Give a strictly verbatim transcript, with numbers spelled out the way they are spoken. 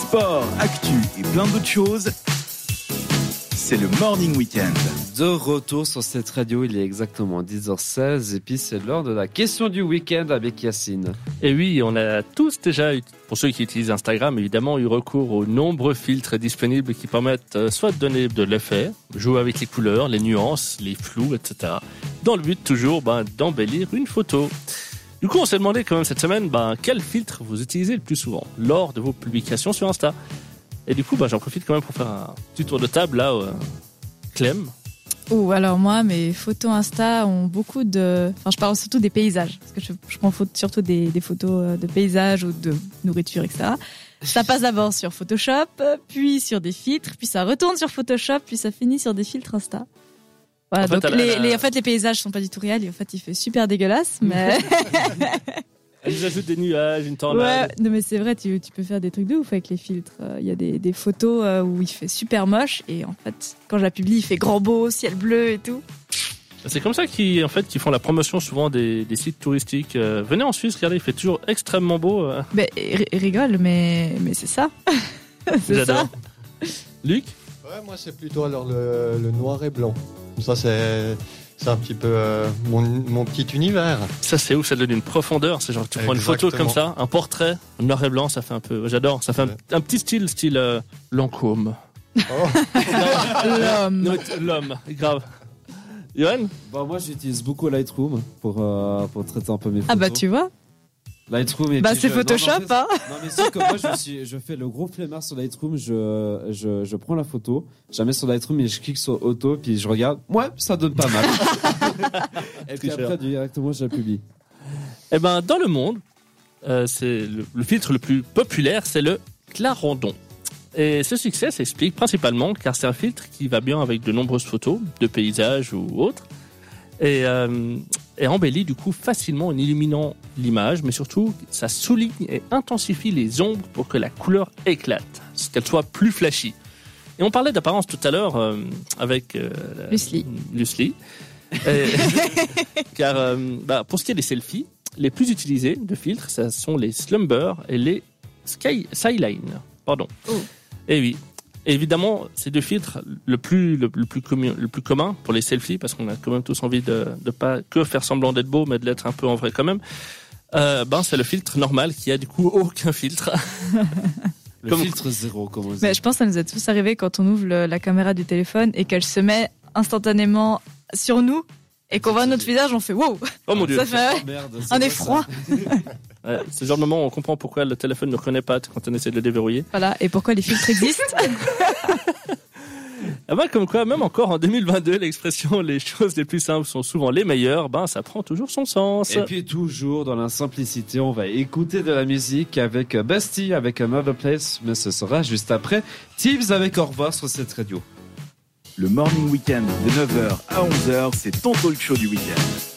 sport, actu et plein d'autres choses, c'est le Morning Weekend. De retour sur cette radio, il est exactement dix heures seize et puis c'est l'heure de la question du week-end avec Yacine. Et oui, on a tous déjà, pour ceux qui utilisent Instagram, évidemment, eu recours aux nombreux filtres disponibles qui permettent soit de donner de l'effet, jouer avec les couleurs, les nuances, les flous, et cetera. Dans le but toujours ben, d'embellir une photo. Du coup, on s'est demandé quand même cette semaine ben, quel filtre vous utilisez le plus souvent lors de vos publications sur Insta. Et du coup, ben, j'en profite quand même pour faire un petit tour de table là, euh, Clem. Oh, alors moi, mes photos Insta ont beaucoup de... Enfin, je parle surtout des paysages, parce que je, je prends surtout des, des photos de paysages ou de nourriture, et cetera. Ça passe d'abord sur Photoshop, puis sur des filtres, puis ça retourne sur Photoshop, puis ça finit sur des filtres Insta. Voilà, en, fait, donc les, la... les, en fait, les paysages sont pas du tout réels, et en fait, il fait super dégueulasse, mais... Elle nous ajoute des nuages, une tornade. Ouais, non mais c'est vrai, tu, tu peux faire des trucs de ouf avec les filtres. Il y a des, des photos où il fait super moche et en fait, quand je la publie, il fait grand beau, ciel bleu et tout. C'est comme ça qu'ils, en fait, qu'ils font la promotion souvent des, des sites touristiques. Euh, venez en Suisse, regardez, il fait toujours extrêmement beau. Euh. Ben, r- rigole, mais, mais c'est ça. c'est J'adore. Ça. Luc ? Ouais, moi c'est plutôt alors le, le noir et blanc. Ça c'est... C'est un petit peu euh, mon, mon petit univers. Ça, c'est ouf, ça donne une profondeur. C'est genre, tu prends Exactement. Une photo comme ça, un portrait, noir et blanc, ça fait un peu. J'adore. Ça fait un, un petit style, style euh, Lancôme. Oh. L'homme. Non, l'homme, grave. Yoann ? Bah, moi, j'utilise beaucoup Lightroom pour, euh, pour traiter un peu mes photos. Ah, bah, tu vois. Lightroom et bah puis c'est je... Photoshop non, non, hein. Non mais c'est que moi je, suis, je fais le gros flemmard sur Lightroom, je, je, je prends la photo, je la mets sur Lightroom et je clique sur auto puis je regarde, ouais ça donne pas mal. Et puis après directement je la publie. Eh ben dans le monde, euh, c'est le, le filtre le plus populaire, c'est le Clarendon. Et ce succès s'explique principalement car c'est un filtre qui va bien avec de nombreuses photos, de paysages ou autres. Et, euh, et embellit du coup facilement en illuminant l'image, mais surtout ça souligne et intensifie les ombres pour que la couleur éclate, qu'elle soit plus flashy. Et on parlait d'apparence tout à l'heure euh, avec euh, Lucie. Lucie. Et, car euh, bah, pour ce qui est des selfies, les plus utilisés de filtres, ce sont les Slumber et les Sky, Skyline. Pardon. Oh. Et oui. Et évidemment, ces deux filtres, le plus, le, le, plus commun, le plus commun pour les selfies, parce qu'on a quand même tous envie de ne pas que faire semblant d'être beau, mais de l'être un peu en vrai quand même, euh, ben, c'est le filtre normal qui a du coup aucun filtre. Le comme... filtre zéro, comme on dit. Mais je pense que ça nous est tous arrivé quand on ouvre le, la caméra du téléphone et qu'elle se met instantanément sur nous et qu'on voit notre visage, on fait wow. Oh mon Dieu. Ça fait oh, merde, un effroi. Ouais, c'est le genre de moment où on comprend pourquoi le téléphone ne reconnaît pas quand on essaie de le déverrouiller. Voilà, et pourquoi les filtres existent. Ah ben, comme quoi, même encore en deux mille vingt-deux, l'expression « les choses les plus simples sont souvent les meilleures », ben, ça prend toujours son sens. Et puis toujours dans la simplicité, on va écouter de la musique avec Bastille, avec Another Place, mais ce sera juste après Tibbs avec Au revoir sur cette radio. Le Morning Weekend de neuf heures à onze heures, c'est ton talk show du week-end.